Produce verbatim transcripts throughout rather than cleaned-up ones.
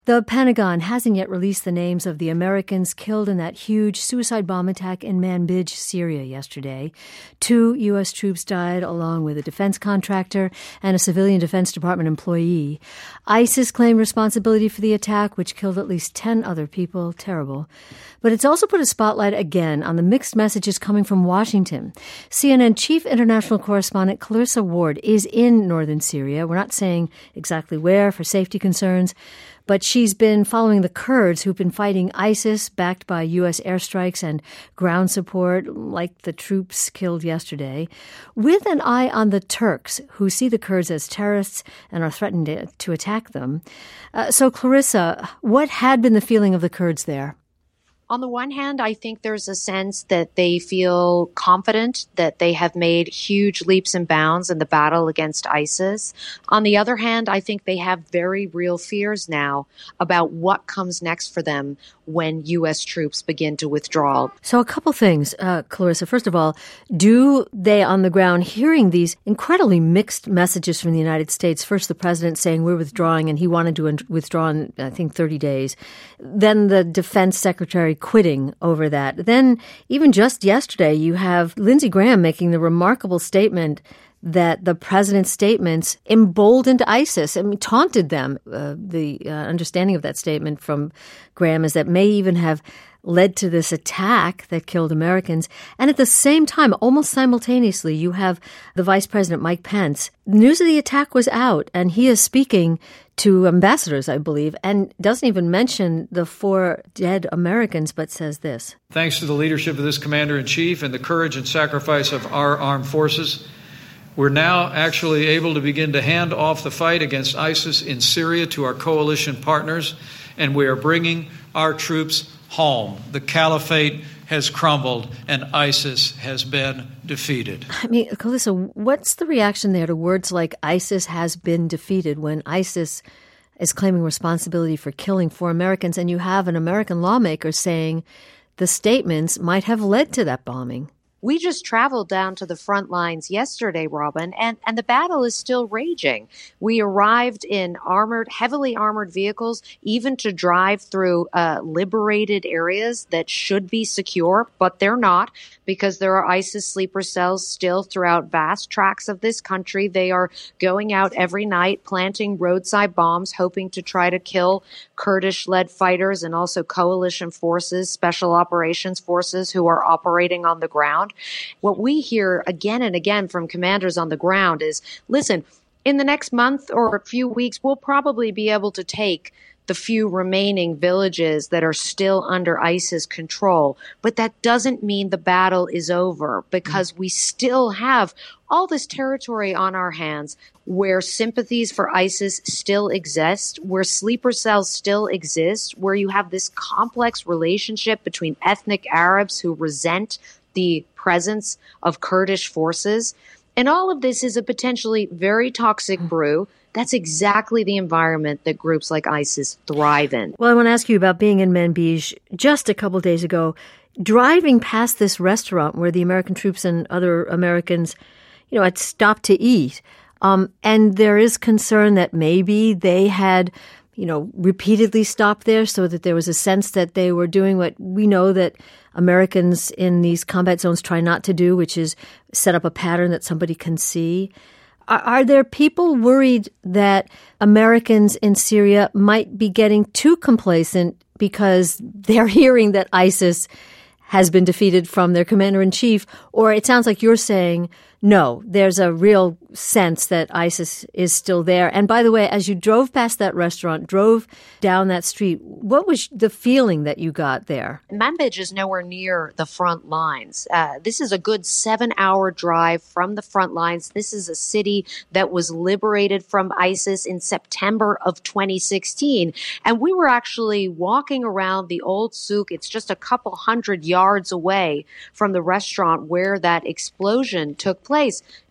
The Pentagon hasn't yet released the names of the Americans killed in that huge suicide bomb attack in Manbij, Syria yesterday. Two U S troops died, along with a defense contractor and a civilian Defense Department employee. ISIS claimed responsibility for the attack, which killed at least ten other people. Terrible. But it's also put a spotlight again on the mixed messages coming from Washington. C N N chief international correspondent Clarissa Ward is in northern Syria. We're not saying exactly where for safety concerns, but she's been following the Kurds who've been fighting ISIS, backed by U S airstrikes and ground support, like the troops killed yesterday, with an eye on the Turks, who see the Kurds as terrorists and are threatening to, to attack them. Uh, so, Clarissa, what had been the feeling of the Kurds there? On the one hand, I think there's a sense that they feel confident that they have made huge leaps and bounds in the battle against ISIS. On the other hand, I think they have very real fears now about what comes next for them when U S troops begin to withdraw. So a couple things, uh, Clarissa. First of all, do they on the ground, hearing these incredibly mixed messages from the United States, first the president saying we're withdrawing and he wanted to withdraw in, I think, thirty days. Then the defense secretary quitting over that. Then even just yesterday, you have Lindsey Graham making the remarkable statement that the president's statements emboldened ISIS. I mean, taunted them. Uh, the uh, understanding of that statement from Graham is that may even have led to this attack that killed Americans. And at the same time, almost simultaneously, you have the Vice President, Mike Pence. News of the attack was out, and he is speaking to ambassadors, I believe, and doesn't even mention the four dead Americans, but says this. Thanks to the leadership of this commander-in-chief and the courage and sacrifice of our armed forces, we're now actually able to begin to hand off the fight against ISIS in Syria to our coalition partners, and we are bringing our troops home. The caliphate has crumbled and ISIS has been defeated. I mean, Clarissa, what's the reaction there to words like ISIS has been defeated when ISIS is claiming responsibility for killing four Americans, and you have an American lawmaker saying the statements might have led to that bombing? We just traveled down to the front lines yesterday, Robin, and, and the battle is still raging. We arrived in armored, heavily armored vehicles, even to drive through uh, liberated areas that should be secure, but they're not, because there are ISIS sleeper cells still throughout vast tracts of this country. They are going out every night, planting roadside bombs, hoping to try to kill Kurdish-led fighters and also coalition forces, special operations forces who are operating on the ground. What we hear again and again from commanders on the ground is, listen, in the next month or a few weeks, we'll probably be able to take the few remaining villages that are still under ISIS control. But that doesn't mean the battle is over, because we still have all this territory on our hands where sympathies for ISIS still exist, where sleeper cells still exist, where you have this complex relationship between ethnic Arabs who resent the presence of Kurdish forces. And all of this is a potentially very toxic brew. That's exactly the environment that groups like ISIS thrive in. Well, I want to ask you about being in Manbij just a couple of days ago, driving past this restaurant where the American troops and other Americans, you know, had stopped to eat. Um, and there is concern that maybe they had, you know, repeatedly stopped there so that there was a sense that they were doing what we know that Americans in these combat zones try not to do, which is set up a pattern that somebody can see. Are, are there people worried that Americans in Syria might be getting too complacent because they're hearing that ISIS has been defeated from their commander-in-chief? Or it sounds like you're saying, no, there's a real sense that ISIS is still there. And by the way, as you drove past that restaurant, drove down that street, what was the feeling that you got there? Manbij is nowhere near the front lines. Uh, this is a good seven-hour drive from the front lines. This is a city that was liberated from ISIS in September of twenty sixteen. And we were actually walking around the old souk. It's just a couple hundred yards away from the restaurant where that explosion took place. There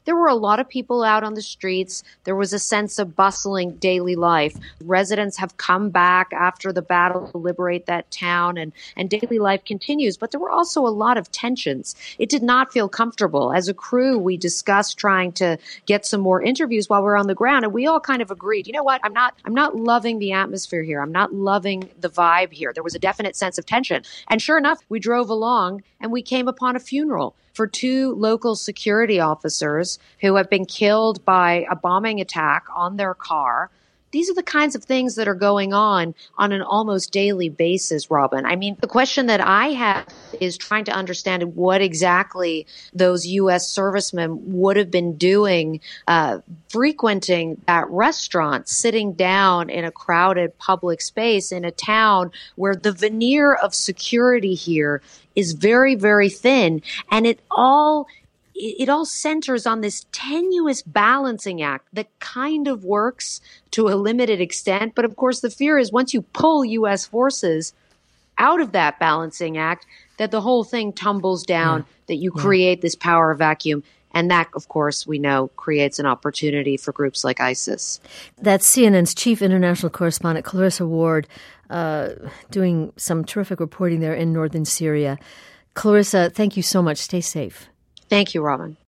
there were a lot of people out on the streets. There was a sense of bustling daily life. Residents have come back after the battle to liberate that town, and, and daily life continues. But there were also a lot of tensions. It did not feel comfortable. As a crew, we discussed trying to get some more interviews while we were on the ground, and we all kind of agreed, you know what, I'm not, I'm not loving the atmosphere here. I'm not loving the vibe here. There was a definite sense of tension. And sure enough, we drove along and we came upon a funeral for two local security officers who have been killed by a bombing attack on their car. These are the kinds of things that are going on on an almost daily basis, Robin. I mean, the question that I have is trying to understand what exactly those U S servicemen would have been doing, uh, frequenting that restaurant, sitting down in a crowded public space in a town where the veneer of security here is very, very thin. And it all It all centers on this tenuous balancing act that kind of works to a limited extent. But of course, the fear is once you pull U S forces out of that balancing act, that the whole thing tumbles down, yeah. that you yeah. create this power vacuum. And that, of course, we know creates an opportunity for groups like ISIS. That's C N N's chief international correspondent, Clarissa Ward, uh, doing some terrific reporting there in northern Syria. Clarissa, thank you so much. Stay safe. Thank you, Robin.